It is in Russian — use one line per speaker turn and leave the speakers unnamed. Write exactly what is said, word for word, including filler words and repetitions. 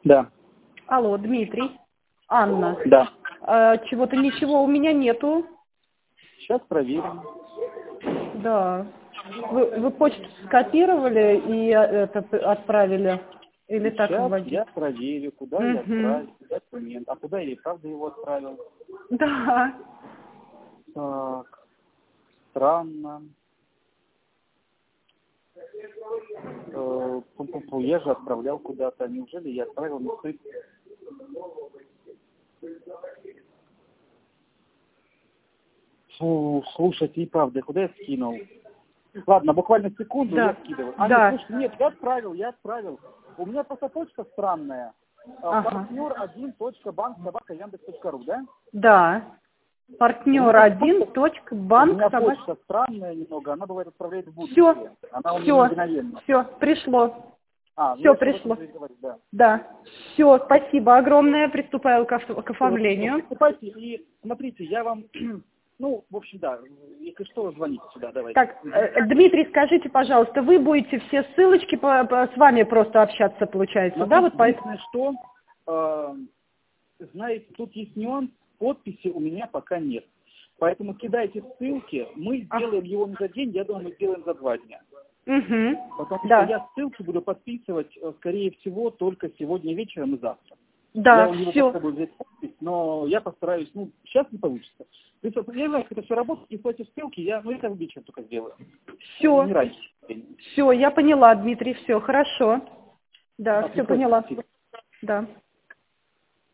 Да.
Алло, Дмитрий. Анна.
Да.
А, чего-то ничего у меня нету.
Сейчас проверим.
Да. Вы, вы почту скопировали и а, это п- отправили? Или так
Сейчас
вводить?
я проверю, куда я
Угу.
отправил документ. А куда я и правда его отправил?
Да.
Так. Странно. Э, пу-пу-пу, Я же отправлял куда-то. Неужели я отправил на сыр? Фу, слушайте, и правда, куда я скинул? Ладно, буквально секунду,
Да.
я скидываю. А,
Да.
нет, слушай, нет, я отправил, я отправил. У меня просто почта странная.
Ага.
Партнер один точка банк собака яндекс точка ру, да?
Да. Партнер один точка
У
банк
меня
собака.
почта странная немного, она бывает отправляет в
Все.
будущее. Она у меня
Все.
мгновенно.
Все. Пришло.
А, ну
Все
я что об этом
пришло.
же и говорю, да.
Да. Все, спасибо огромное. Приступаю к, оф- к
Всё,
оформлению.
приступайте и смотрите, я вам, ну, в общем, да, если что, звоните сюда, давайте.
Так, э, Дмитрий, скажите, пожалуйста, вы будете все ссылочки по, по- с вами просто общаться, получается, да?
Смотрите,
Вот поэтому.
единственное, что, э, знаете, тут есть нюанс, подписи у меня пока нет. Поэтому кидайте ссылки, мы
А.
сделаем его не за день, я думаю, мы сделаем за два дня.
Угу.
Потому что
Да.
я ссылки буду подписывать, э, скорее всего, только сегодня вечером и завтра.
Да,
Я у него
все.
попробую взять подпись, но я постараюсь, ну, сейчас не получится. То есть, вот, я знаю, как это все работает, если эти ссылки, я, ну, это вечером только сделаю.
Все.
Не раньше.
Все, я поняла, Дмитрий, все, хорошо. Да,
Да,
все
приходите.
поняла. Да.